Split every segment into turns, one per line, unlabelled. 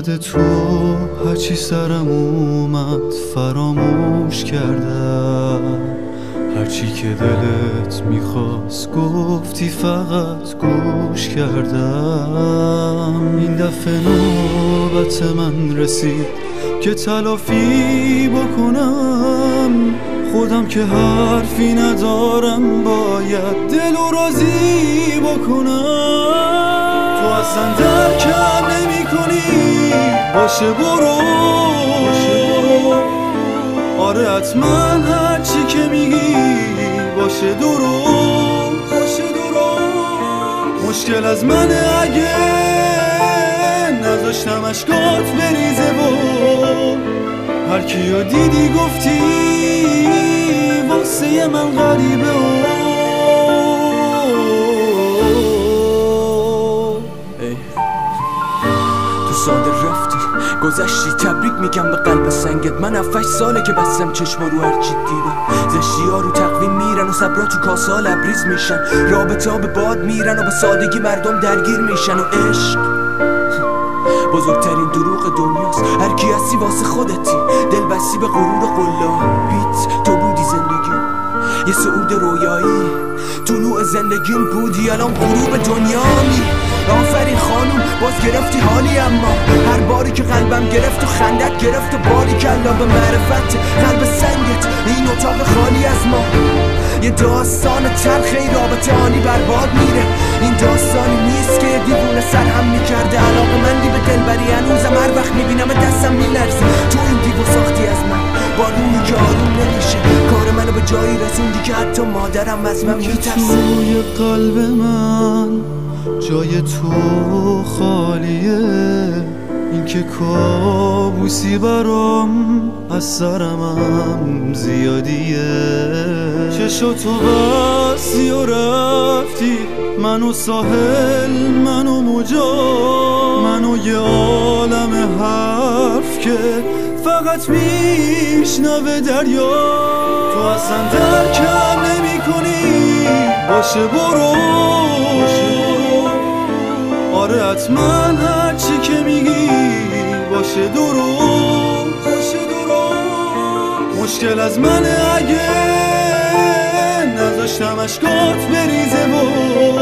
یاد تو هرچی سرم اومد فراموش کردم، هرچی که دلت میخواست گفتی فقط گوش کردم. این دفعه نوبت من رسید که تلافی بکنم، خودم که حرفی ندارم باید دلو راضی بکنم. تو اصلا درکم نمی کنی، باشه برو آره حتما هرچی که میگی باشه درست. مشکل از منه اگه نذاشتم اشکات بریزه و هر کیو دیدی گفتی واسه من غریبه
تو ساده رفتی گذشتی، تبریک میگم به قلب سنگت. من 7-8 ساله که بستم چشما رو هرچی دیدم. زشتی ها رو تقویم میرن و صبرا تو کاسا لبریز میشن، رابطه ها به باد میرن و به سادگی مردم درگیر میشن. و عشق بزرگترین دروغ دنیاست، هر کی هستی واسه خودتی، دل بستی به غرور قلابیت. تو بودی زندگی یه صعود رویایی، طلوع زندگیم بودی الان غروب دنیامی. آفرین خانوم باز گرفتی حالی، اما هر باری که قلبم گرفت و خندت گرفت و باری کلا به معرفت قلب سنگت این اتاق خالی از ما. یه داستان تلخه ای رابطه آنی برباد میره، این داستانی نیست که دیوونه سر هم میکرده. علاقه مندی به دلبری هنوزم هر وقت میبینم دستم میلرزه. تو این دیو ساختی از من با روحی که آروم نمیشه، کار منو به جایی رسوندی که حتی مادرم از من میترسه.
توی قلب من جای تو خالیه، این که کابوسی برام از سرمم زیادیه. چشاتو بستی و رفتی، منو ساحل منو موجا، منو یه عالم حرف که فقط میشنوه دریا. تو اصلا درکم نمی کنی، باشه برو آره حتما هرچی که میگی باشه درست. مشکل از منه اگه نذاشتم اشکات بریزه و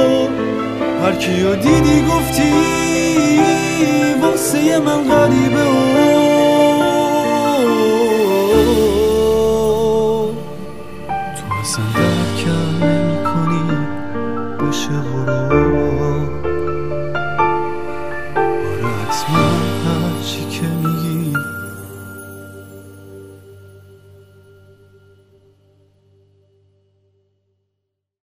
هر کیو دیدی گفتی واسه من غریبه